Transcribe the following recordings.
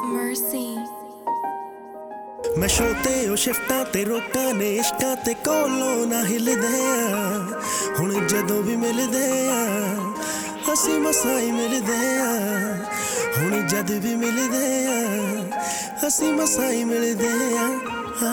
Mercy। मैं शोते ओ शिफ्टां ते रोकां ने इश्कां ते कोलों ना हिलदे आ हुण जदों भी मिलदे आ असीं मसां ही मिलदे आ हुण जद भी मिलदे आ असीं मसां ही मिलदे आ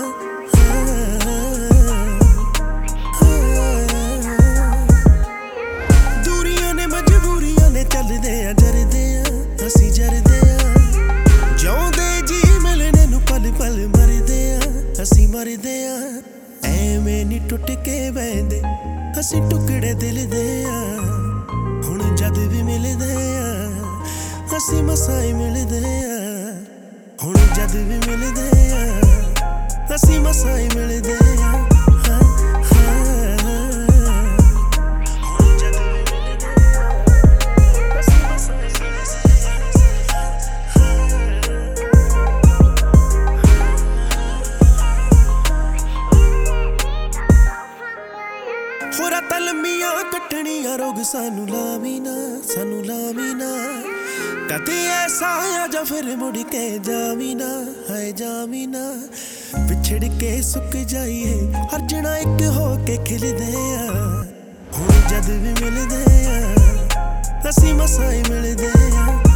दूरियां ने मजबूरियां ने चलदे आ जरदे आ असीं जरदे आ जिउंदे जी मिलने नूं पल पल मरदे आ असीं मरदे आ ऐवें नी टुट के बहिंदे असीं टुकड़े दिल दे आ हुण जद भी मिलदे आ असीं मसां ही मिलदे आ हुण जद भी मिलदे आ असीं मसां ही मिलदे आ होरा तलमियां कट्टनियां रोग सानू लावी ना कदे ऐसा आ जा फिर मुड़ के जावी ना हाय जावी ना विछड़ के सुक जाइए हर जना एक हो के खिलदे आ हुण जद भी मिलदे आ असीं मसां ही मिलदे आ